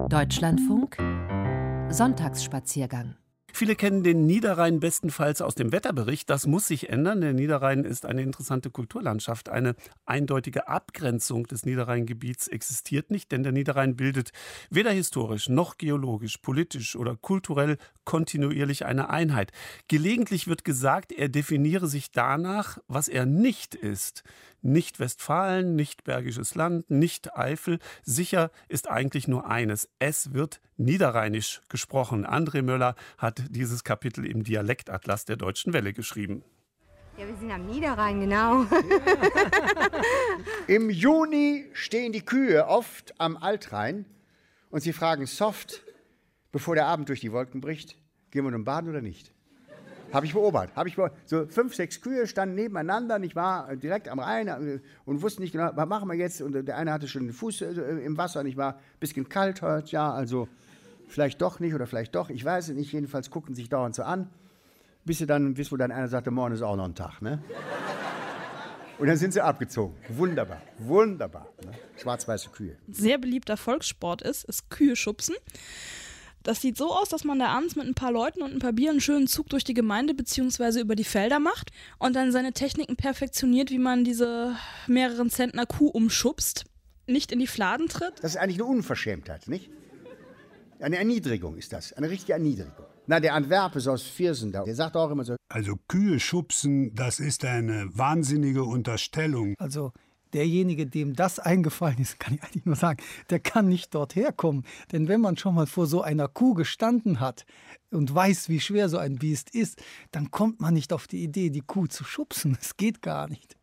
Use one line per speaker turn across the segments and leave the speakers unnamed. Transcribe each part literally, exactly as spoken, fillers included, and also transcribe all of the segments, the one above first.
Deutschlandfunk Sonntagsspaziergang.
Viele kennen den Niederrhein bestenfalls aus dem Wetterbericht. Das muss sich ändern. Der Niederrhein ist eine interessante Kulturlandschaft. Eine eindeutige Abgrenzung des Niederrheingebiets existiert nicht, denn der Niederrhein bildet weder historisch noch geologisch, politisch oder kulturell kontinuierlich eine Einheit. Gelegentlich wird gesagt, er definiere sich danach, was er nicht ist. Nicht Westfalen, nicht Bergisches Land, nicht Eifel. Sicher ist eigentlich nur eines: Es wird niederrheinisch gesprochen. André Möller hat dieses Kapitel im Dialektatlas der Deutschen Welle geschrieben.
Ja, wir sind am Niederrhein, genau.
Im Juni stehen die Kühe oft am Altrhein und sie fragen soft, bevor der Abend durch die Wolken bricht: Gehen wir nun baden oder nicht? Habe ich beobachtet. Hab ich beobachtet. So fünf, sechs Kühe standen nebeneinander, ich war direkt am Rhein und wussten nicht genau, was machen wir jetzt. Und der eine hatte schon den Fuß im Wasser und ich war ein bisschen kalt heute, ja, also vielleicht doch nicht oder vielleicht doch, ich weiß es nicht. Jedenfalls guckten sich dauernd so an, bis sie dann, bis wo dann einer sagte, morgen ist auch noch ein Tag, ne? Und dann sind sie abgezogen. Wunderbar, wunderbar. Ne? Schwarz-weiße Kühe.
Sehr beliebter Volkssport ist, ist Kühe schubsen. Das sieht so aus, dass man da abends mit ein paar Leuten und ein paar Bier einen schönen Zug durch die Gemeinde bzw. über die Felder macht und dann seine Techniken perfektioniert, wie man diese mehreren Zentner Kuh umschubst, nicht in die Fladen tritt.
Das ist eigentlich eine Unverschämtheit, nicht? Eine Erniedrigung ist das, eine richtige Erniedrigung. Na, der Antwerpes aus Viersen, der sagt auch immer so:
Also Kühe schubsen, das ist eine wahnsinnige Unterstellung.
Also derjenige, dem das eingefallen ist, kann ich eigentlich nur sagen, der kann nicht dort herkommen. Denn wenn man schon mal vor so einer Kuh gestanden hat und weiß, wie schwer so ein Biest ist, dann kommt man nicht auf die Idee, die Kuh zu schubsen. Das geht gar nicht.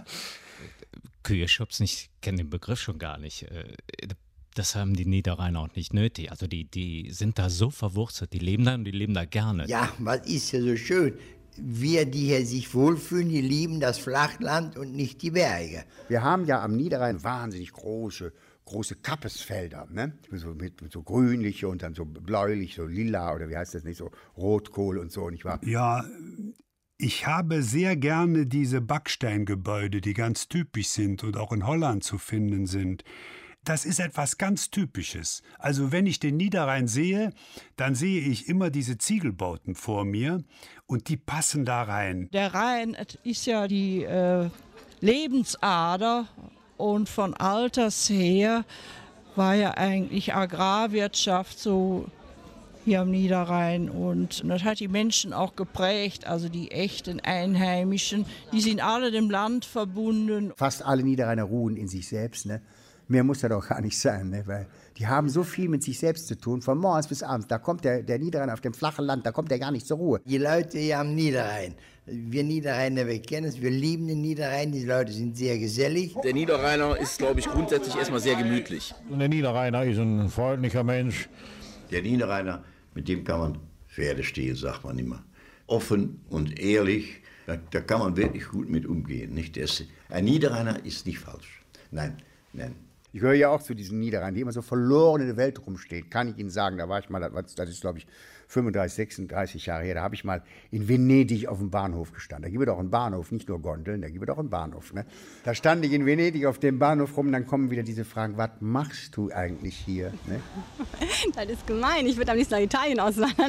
Kühe schubsen, ich kenne den Begriff schon gar nicht. Das haben die Niederrheiner auch nicht nötig. Also die, die sind da so verwurzelt, die leben da und die leben da gerne.
Ja, was ist ja so schön. Wir, die hier sich wohlfühlen, die lieben das Flachland und nicht die Berge.
Wir haben ja am Niederrhein wahnsinnig große, große Kappesfelder, ne? So mit, mit so grünliche und dann so bläulich, so lila oder wie heißt das nicht, so Rotkohl und so, nicht wahr?
Ja, ich habe sehr gerne diese Backsteingebäude, die ganz typisch sind und auch in Holland zu finden sind. Das ist etwas ganz Typisches. Also wenn ich den Niederrhein sehe, dann sehe ich immer diese Ziegelbauten vor mir und die passen da rein.
Der Rhein ist ja die äh, Lebensader und von alters her war ja eigentlich Agrarwirtschaft so hier am Niederrhein und das hat die Menschen auch geprägt, also die echten Einheimischen, die sind alle dem Land verbunden.
Fast alle Niederrheiner ruhen in sich selbst, ne? Mehr muss das doch gar nicht sein, ne? Weil die haben so viel mit sich selbst zu tun, von morgens bis abends. Da kommt der, der Niederrhein auf dem flachen Land, da kommt der gar nicht zur Ruhe.
Die Leute hier am Niederrhein, wir Niederrheiner, wir kennen es, wir lieben den Niederrhein, die Leute sind sehr gesellig.
Der Niederrheiner ist, glaube ich, grundsätzlich erstmal sehr gemütlich.
Der Niederrheiner ist ein freundlicher Mensch.
Der Niederrheiner, mit dem kann man Pferde stehlen, sagt man immer. Offen und ehrlich, da, da kann man wirklich gut mit umgehen. Nicht? Der ist, ein Niederrheiner ist nicht falsch. Nein, nein.
Ich gehöre ja auch zu diesen Niederrhein, die immer so verloren in der Welt rumsteht. Kann ich Ihnen sagen, da war ich mal, das ist glaube ich fünfunddreißig, sechsunddreißig Jahre her, da habe ich mal in Venedig auf dem Bahnhof gestanden. Da gibt es doch einen Bahnhof, nicht nur Gondeln, da gibt es doch einen Bahnhof. Ne? Da stand ich in Venedig auf dem Bahnhof rum, dann kommen wieder diese Fragen: Was machst du eigentlich hier? Ne?
Das ist gemein, ich würde am liebsten nach Italien auswandern.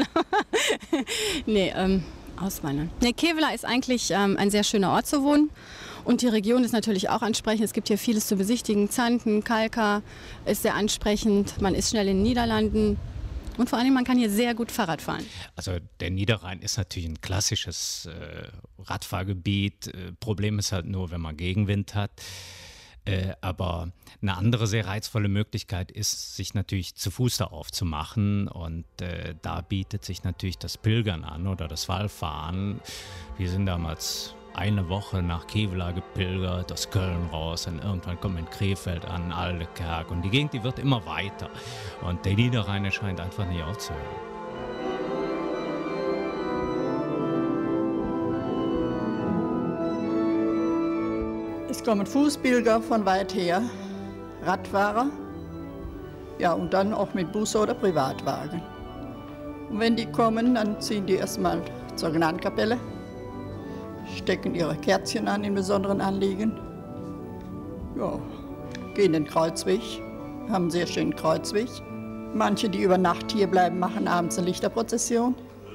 nee, ähm, auswandern. Nee, Kevela ist eigentlich ähm, ein sehr schöner Ort zu wohnen. Und die Region ist natürlich auch ansprechend. Es gibt hier vieles zu besichtigen. Zanten, Kalka ist sehr ansprechend. Man ist schnell in den Niederlanden. Und vor allem, man kann hier sehr gut Fahrrad fahren.
Also der Niederrhein ist natürlich ein klassisches äh, Radfahrgebiet. Äh, Problem ist halt nur, wenn man Gegenwind hat. Äh, aber eine andere sehr reizvolle Möglichkeit ist, sich natürlich zu Fuß da aufzumachen. Und äh, da bietet sich natürlich das Pilgern an oder das Wallfahren. Wir sind damals eine Woche nach Kevela gepilgert, aus Köln raus, und irgendwann kommen wir in Krefeld an, Aldekerk, und die Gegend, die wird immer weiter. Und der Niederrhein scheint einfach nicht aufzuhören.
Es kommen Fußpilger von weit her, Radfahrer, ja, und dann auch mit Bus oder Privatwagen. Und wenn die kommen, dann ziehen die erstmal zur Gnadkapelle, stecken ihre Kerzchen an in besonderen Anliegen, ja, gehen den Kreuzweg, haben einen sehr schönen Kreuzweg,
Manche, die über Nacht hier bleiben, machen abends eine Lichterprozession.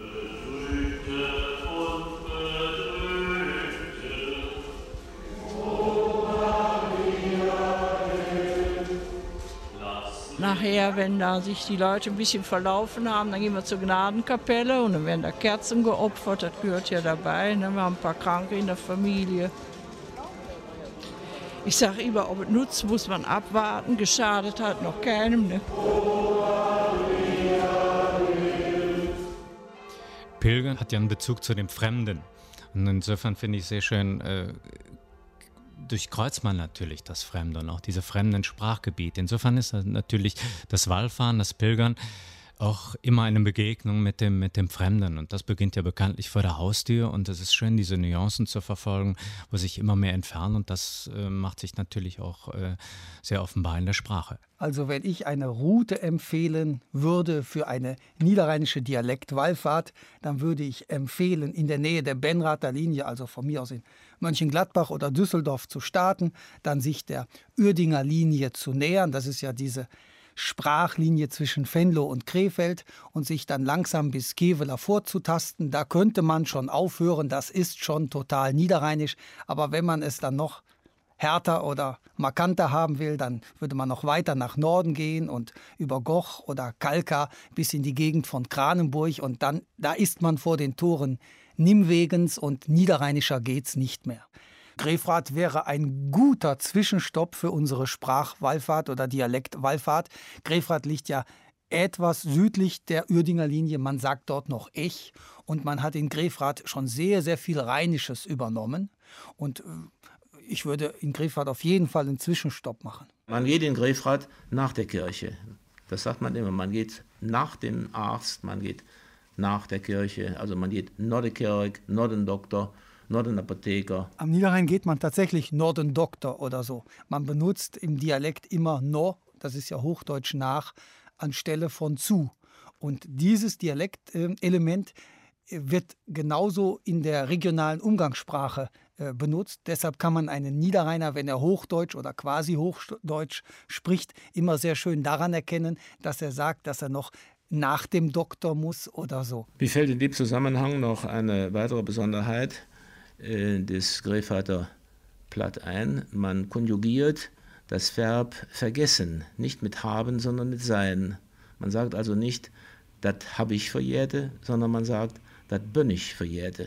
Nachher, wenn da sich die Leute ein bisschen verlaufen haben, dann gehen wir zur Gnadenkapelle und dann werden da Kerzen geopfert, das gehört ja dabei. Ne? Wir haben ein paar Kranke in der Familie. Ich sage immer, ob es nutzt, muss man abwarten, geschadet hat noch keinem. Ne?
Pilgern hat ja einen Bezug zu dem Fremden. Und insofern finde ich sehr schön, äh, durchkreuzt man natürlich das Fremde und auch diese fremden Sprachgebiete. Insofern ist natürlich das Wallfahren, das Pilgern auch immer eine Begegnung mit dem, mit dem Fremden. Und das beginnt ja bekanntlich vor der Haustür. Und es ist schön, diese Nuancen zu verfolgen, wo sich immer mehr entfernen. Und das äh, macht sich natürlich auch äh, sehr offenbar in der Sprache.
Also wenn ich eine Route empfehlen würde für eine niederrheinische Dialektwallfahrt, dann würde ich empfehlen, in der Nähe der Benrather Linie, also von mir aus in Mönchengladbach oder Düsseldorf zu starten, dann sich der Uerdinger Linie zu nähern. Das ist ja diese Sprachlinie zwischen Venlo und Krefeld und sich dann langsam bis Kevela vorzutasten. Da könnte man schon aufhören, das ist schon total niederrheinisch. Aber wenn man es dann noch härter oder markanter haben will, dann würde man noch weiter nach Norden gehen und über Goch oder Kalka bis in die Gegend von Kranenburg und dann, da ist man vor den Toren Nimwegens und niederrheinischer geht's nicht mehr. Grefrath wäre ein guter Zwischenstopp für unsere Sprachwallfahrt oder Dialektwallfahrt. Grefrath liegt ja etwas südlich der Uerdinger Linie, man sagt dort noch Ech und man hat in Grefrath schon sehr, sehr viel Rheinisches übernommen und ich würde in Grefrath auf jeden Fall einen Zwischenstopp machen.
Man geht in Grefrath nach der Kirche. Das sagt man immer. Man geht nach dem Arzt, man geht nach der Kirche. Also man geht nach der Kirche, nach dem Doktor, nach dem Apotheker.
Am Niederrhein geht man tatsächlich nach dem Doktor oder so. Man benutzt im Dialekt immer no, das ist ja Hochdeutsch nach, anstelle von zu. Und dieses Dialektelement wird genauso in der regionalen Umgangssprache äh, benutzt. Deshalb kann man einen Niederrheiner, wenn er Hochdeutsch oder quasi Hochdeutsch spricht, immer sehr schön daran erkennen, dass er sagt, dass er noch nach dem Doktor muss oder so.
Mir fällt in dem Zusammenhang noch eine weitere Besonderheit äh, des Grefrather Platt ein. Man konjugiert das Verb vergessen, nicht mit haben, sondern mit sein. Man sagt also nicht, das habe ich verjährte, sondern man sagt, das bin ich verjährte.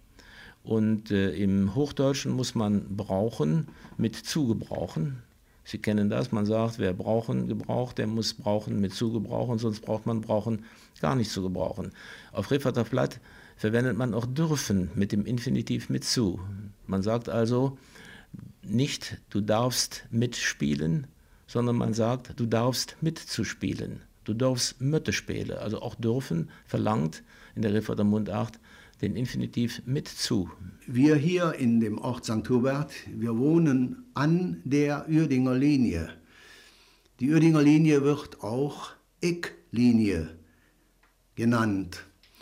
Und äh, im Hochdeutschen muss man brauchen mit zu gebrauchen. Sie kennen das, man sagt, wer brauchen gebraucht, der muss brauchen mit zu gebrauchen, sonst braucht man brauchen gar nicht zu gebrauchen. Auf Grefrather Platt verwendet man auch dürfen mit dem Infinitiv mit zu. Man sagt also nicht, du darfst mitspielen, sondern man sagt, du darfst mitzuspielen. Du darfst mitspielen. Also auch dürfen verlangt in der Grefrather Mundart den Infinitiv mit zu.
Wir hier in dem Ort Sankt Hubert, wir wohnen an der Uerdinger Linie. Die Uerdinger Linie wird auch Ich-Linie genannt.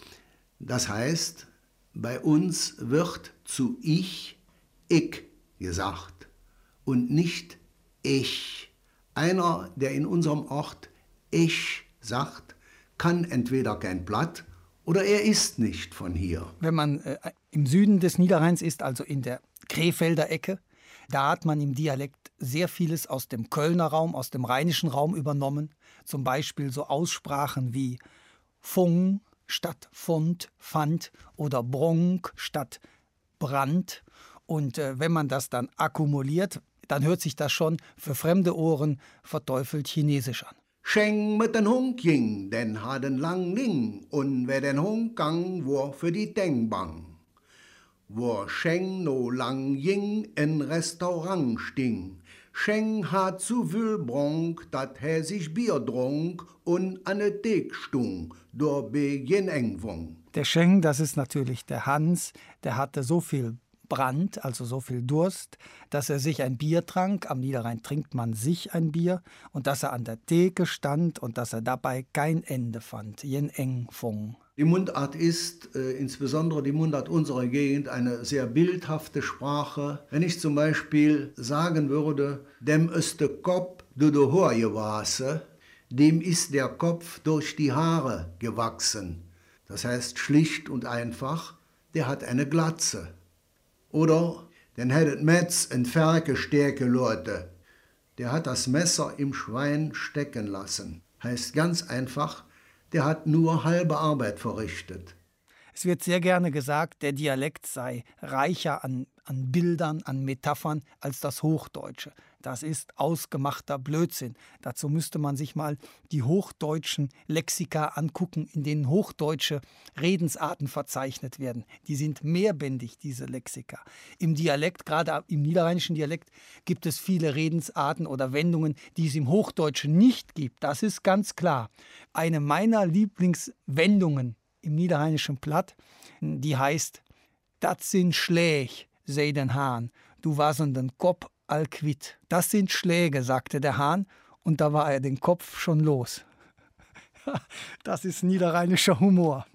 Das heißt, bei uns wird zu Ich, Ich gesagt und nicht Ich. Einer, der in unserem Ort Ich sagt, kann entweder kein Platt oder er ist nicht von hier.
Wenn man äh, im Süden des Niederrheins ist, also in der Krefelder Ecke, da hat man im Dialekt sehr vieles aus dem Kölner Raum, aus dem rheinischen Raum übernommen. Zum Beispiel so Aussprachen wie Fung statt Fund, Fand oder Bronk statt Brand. Und äh, wenn man das dann akkumuliert, dann hört sich das schon für fremde Ohren verteufelt Chinesisch an.
Scheng mit den Hund ging, den hat den lang Ling, und wer den Hund gang, wo für die Dengbang. Wo Scheng no lang ging, in Restaurant sting. Scheng hat zu viel Bronk, dat he sich Bier drunk und an de Thek stung, do beginn Engwung.
Der Scheng, das ist natürlich der Hans, der hatte so viel Brand, also so viel Durst, dass er sich ein Bier trank. Am Niederrhein trinkt man sich ein Bier. Und dass er an der Theke stand und dass er dabei kein Ende fand. Jen eng fung.
Die Mundart ist, äh, insbesondere die Mundart unserer Gegend, eine sehr bildhafte Sprache. Wenn ich zum Beispiel sagen würde, dem ist der Kopf, du du Horje wase, dem ist der Kopf durch die Haare gewachsen. Das heißt schlicht und einfach, der hat eine Glatze. Oder, den hättet Metz en Ferke stärke Leute. Der hat das Messer im Schwein stecken lassen. Heißt ganz einfach, der hat nur halbe Arbeit verrichtet.
Es wird sehr gerne gesagt, der Dialekt sei reicher an, an Bildern, an Metaphern als das Hochdeutsche. Das ist ausgemachter Blödsinn. Dazu müsste man sich mal die hochdeutschen Lexika angucken, in denen hochdeutsche Redensarten verzeichnet werden. Die sind mehrbändig, diese Lexika. Im Dialekt, gerade im niederrheinischen Dialekt, gibt es viele Redensarten oder Wendungen, die es im Hochdeutschen nicht gibt. Das ist ganz klar. Eine meiner Lieblingswendungen im niederrheinischen Platt, die heißt: Das sind Schläg, sei den Hahn, du warst an den Kopf all quitt. Das sind Schläge, sagte der Hahn, und da war er den Kopf schon los. Das ist niederrheinischer Humor.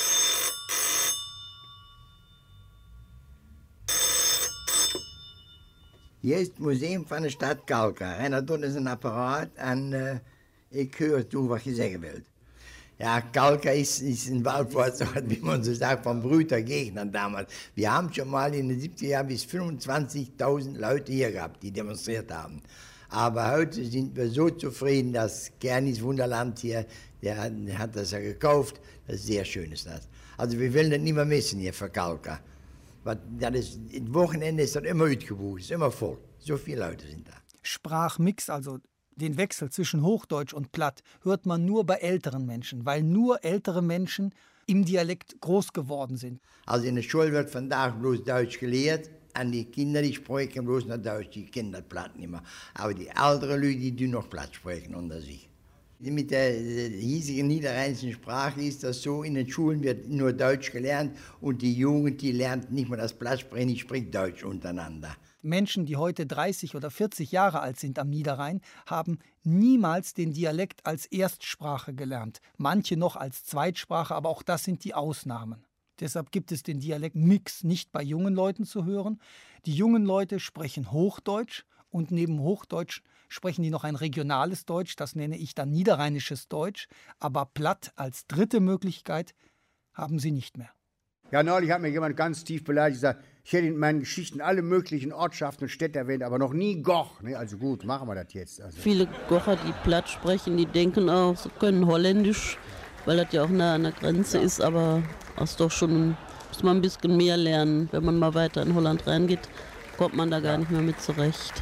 Hier ist das Museum von der Stadt Galka. Einer tut ein Apparat und äh, ich höre zu, was ich sagen will. Ja, Galka ist, ist ein Waldwort, wie man so sagt, von Brütergegnern damals. Wir haben schon mal in den siebziger Jahren bis fünfundzwanzigtausend Leute hier gehabt, die demonstriert haben. Aber heute sind wir so zufrieden, dass Gernis Wunderland hier, der hat, der hat das ja gekauft. Das ist sehr schön ist das. Also wir wollen das nicht mehr missen hier für Galka. Das ist, das Wochenende ist das immer ausgebucht, ist immer voll. So viele Leute sind da.
Sprachmix, also den Wechsel zwischen Hochdeutsch und Platt, hört man nur bei älteren Menschen, weil nur ältere Menschen im Dialekt groß geworden sind.
Also in der Schule wird von da bloß Deutsch gelehrt, an die Kinder, die sprechen bloß noch Deutsch, die kennen das Platt nicht mehr. Aber die älteren Leute, die tun noch Platt sprechen unter sich. Mit der hiesigen niederrheinischen Sprache ist das so, in den Schulen wird nur Deutsch gelernt und die Jugend, die lernt nicht mehr das Platt sprechen, die spricht Deutsch untereinander.
Menschen, die heute dreißig oder vierzig Jahre alt sind am Niederrhein, haben niemals den Dialekt als Erstsprache gelernt. Manche noch als Zweitsprache, aber auch das sind die Ausnahmen. Deshalb gibt es den Dialektmix nicht bei jungen Leuten zu hören. Die jungen Leute sprechen Hochdeutsch und neben Hochdeutsch sprechen die noch ein regionales Deutsch, das nenne ich dann niederrheinisches Deutsch, aber Platt als dritte Möglichkeit haben sie nicht mehr.
Ja, neulich hat mir jemand ganz tief beleidigt gesagt, ich hätte in meinen Geschichten alle möglichen Ortschaften und Städte erwähnt, aber noch nie Goch. Ne, also gut, machen wir das jetzt. Also.
Viele Gocher, die Platt sprechen, die denken auch, sie können Holländisch, weil das ja auch nah an der Grenze ja. ist, aber das ist doch schon, muss man ein bisschen mehr lernen. Wenn man mal weiter in Holland reingeht, kommt man da gar ja. nicht mehr mit zurecht.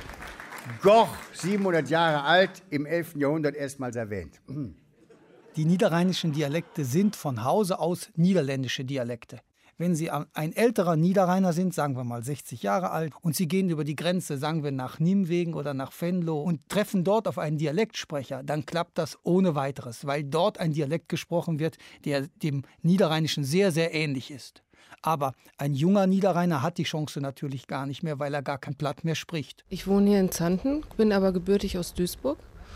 Goch, siebenhundert Jahre alt, im elften Jahrhundert erstmals erwähnt. Mhm.
Die niederrheinischen Dialekte sind von Hause aus niederländische Dialekte. Wenn Sie ein älterer Niederrheiner sind, sagen wir mal sechzig Jahre alt, und Sie gehen über die Grenze, sagen wir nach Nimwegen oder nach Venlo und treffen dort auf einen Dialektsprecher, dann klappt das ohne weiteres, weil dort ein Dialekt gesprochen wird, der dem Niederrheinischen sehr, sehr ähnlich ist. Aber ein junger Niederrheiner hat die Chance natürlich gar nicht mehr, weil er gar kein Platt mehr spricht.
Ich wohne hier in Zanten, bin aber gebürtig aus Duisburg.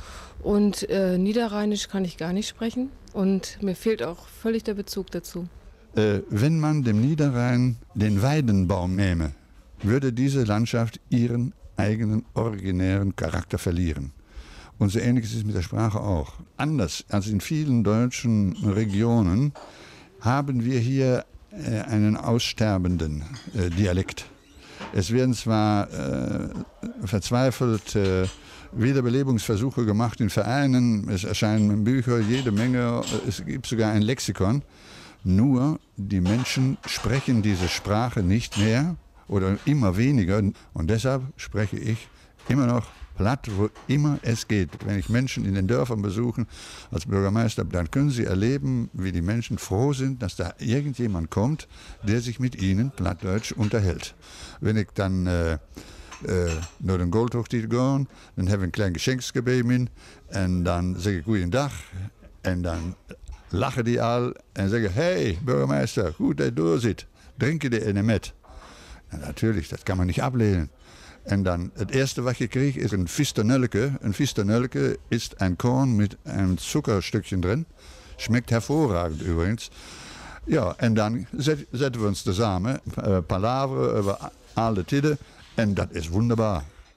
Und äh, Niederrheinisch kann ich gar nicht sprechen und mir fehlt auch völlig der Bezug dazu.
Äh, wenn man dem Niederrhein den Weidenbaum nähme, würde diese Landschaft ihren eigenen originären Charakter verlieren. Und so ähnlich ist es mit der Sprache auch. Anders als in vielen deutschen Regionen haben wir hier äh, einen aussterbenden äh, Dialekt. Es werden zwar äh, verzweifelt äh, Wiederbelebungsversuche gemacht in Vereinen, es erscheinen Bücher, jede Menge, es gibt sogar ein Lexikon. Nur die Menschen sprechen diese Sprache nicht mehr oder immer weniger. Und deshalb spreche ich immer noch Platt, wo immer es geht. Wenn ich Menschen in den Dörfern besuche als Bürgermeister, dann können sie erleben, wie die Menschen froh sind, dass da irgendjemand kommt, der sich mit ihnen Plattdeutsch unterhält. Wenn ich dann äh, äh, naar den Goldhochzeit gehe, dann habe ich ein kleines Geschenksgebet und dann sage ich Guten Tag und dann lachen die all en zeggen, hey Bürgermeister, goed dat je doorzit. Drinken die eine mit? Ja, natürlich, das kann man nicht ablehnen. Und dann, das erste, was ich kriege, ist ein Fisternölke. Ein Fisternölke ist ein Korn mit einem Zuckerstückchen drin. Schmeckt hervorragend übrigens. Ja, und dann setzen wir uns zusammen, äh, palaveren über alle Tiden. Und das ist wunderbar.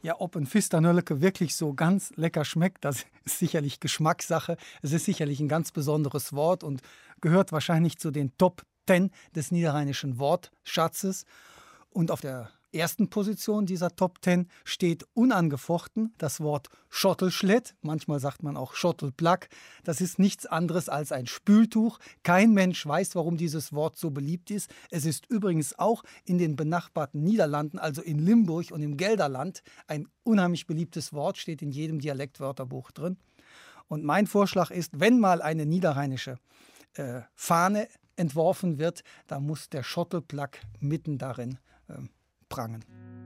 Ja, ob ein Fisternölleke wirklich so ganz lecker schmeckt, das ist sicherlich Geschmackssache. Es ist sicherlich ein ganz besonderes Wort und gehört wahrscheinlich zu den Top zehn des niederrheinischen Wortschatzes. Und auf der ersten Position dieser Top zehn steht unangefochten das Wort Schottelschlett. Manchmal sagt man auch Schottelplack. Das ist nichts anderes als ein Spültuch. Kein Mensch weiß, warum dieses Wort so beliebt ist. Es ist übrigens auch in den benachbarten Niederlanden, also in Limburg und im Gelderland, ein unheimlich beliebtes Wort, steht in jedem Dialektwörterbuch drin. Und mein Vorschlag ist, wenn mal eine niederrheinische äh, Fahne entworfen wird, dann muss der Schottelplack mitten darin äh, prangen.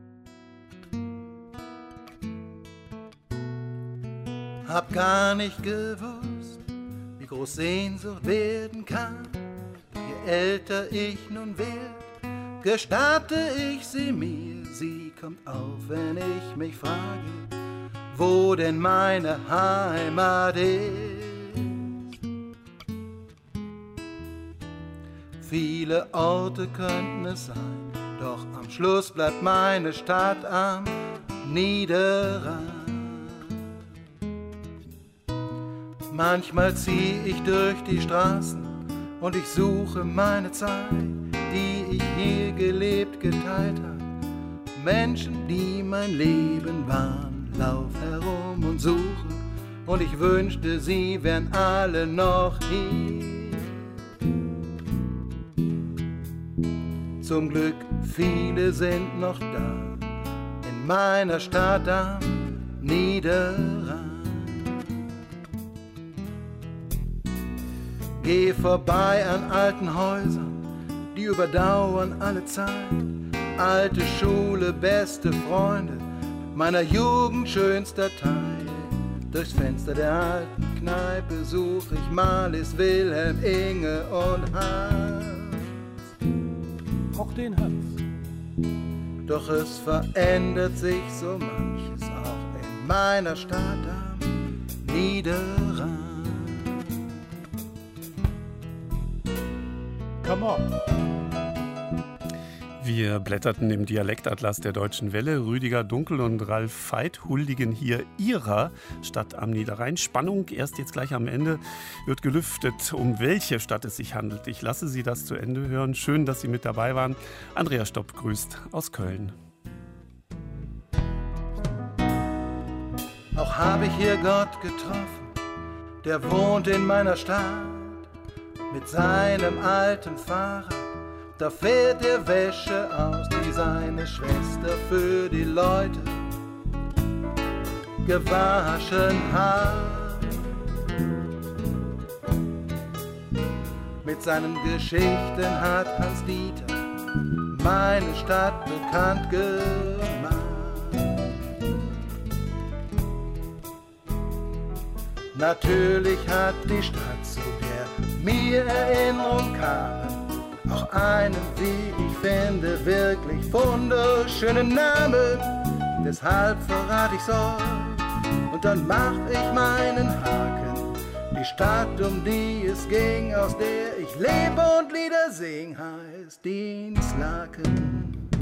Hab gar nicht gewusst, wie groß Sehnsucht werden kann. Je älter ich nun werd, gestatte ich sie mir. Sie kommt auf, wenn ich mich frage, wo denn meine Heimat ist. Viele Orte könnten es sein, doch am Schluss bleibt meine Stadt am Niederrhein. Manchmal zieh ich durch die Straßen und ich suche meine Zeit, die ich hier gelebt, geteilt hab. Menschen, die mein Leben waren, lauf herum und suche, und ich wünschte, sie wären alle noch hier. Zum Glück, viele sind noch da, in meiner Stadt am Niederrhein. Geh vorbei an alten Häusern, die überdauern alle Zeit. Alte Schule, beste Freunde, meiner Jugend schönster Teil. Durchs Fenster der alten Kneipe such ich Marlies, Wilhelm, Inge und Hans.
Auch den Hans.
Doch es verändert sich so manches auch in meiner Stadt am Niederrhein.
Come on.
Wir blätterten im Dialektatlas der Deutschen Welle. Rüdiger Dunkel und Ralf Veit huldigen hier ihrer Stadt am Niederrhein. Spannung erst jetzt gleich am Ende wird gelüftet, um welche Stadt es sich handelt. Ich lasse Sie das zu Ende hören. Schön, dass Sie mit dabei waren. Andrea Stopp grüßt aus Köln.
Auch habe ich hier Gott getroffen, der wohnt in meiner Stadt mit seinem alten Fahrrad. Da fährt er Wäsche aus, die seine Schwester für die Leute gewaschen hat. Mit seinen Geschichten hat Hans-Dieter meine Stadt bekannt gemacht. Natürlich hat die Stadt, zu der mir Erinnerung kamen, auch einen, wie ich finde, wirklich wunderschönen Namen. Deshalb verrat ich's euch und dann mach ich meinen Haken. Die Stadt, um die es ging, aus der ich lebe und Lieder sing, heißt Dinslaken.